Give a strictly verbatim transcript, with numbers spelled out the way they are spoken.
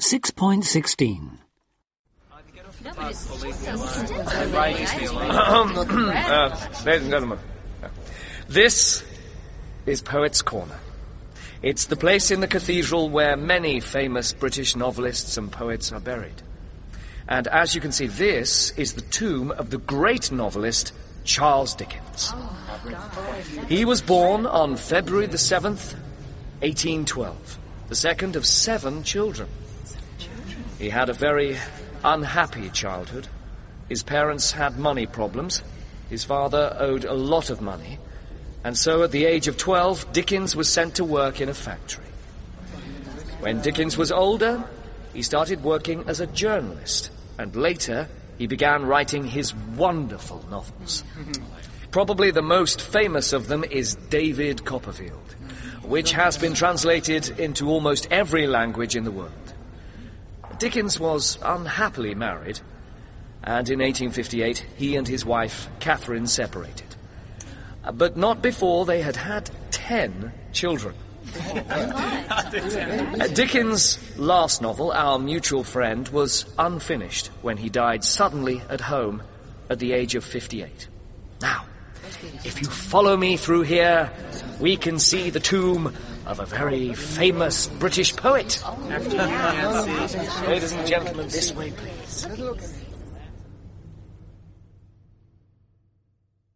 six point sixteen. uh, ladies and gentlemen, this is Poets' Corner. It's the place in the cathedral where many famous British novelists and poets are buried. And as you can see, this is the tomb of the great novelist Charles Dickens. He was born on February the seventh, eighteen twelve, the second of seven children. He had a very unhappy childhood. His parents had money problems. His father owed a lot of money. And so at the age of twelve, Dickens was sent to work in a factory. When Dickens was older, he started working as a journalist, and later he began writing his wonderful novels. Probably the most famous of them is David Copperfield, which has been translated into almost every language in the world. Dickens was unhappily married, and in eighteen fifty-eight he and his wife Catherine separated. But not before they had had ten children. Dickens' last novel, Our Mutual Friend, was unfinished when he died suddenly at home at the age of fifty-eight. Now, if you follow me through here, we can see the tomb of a very famous British poet. Ladies and gentlemen, this way, please.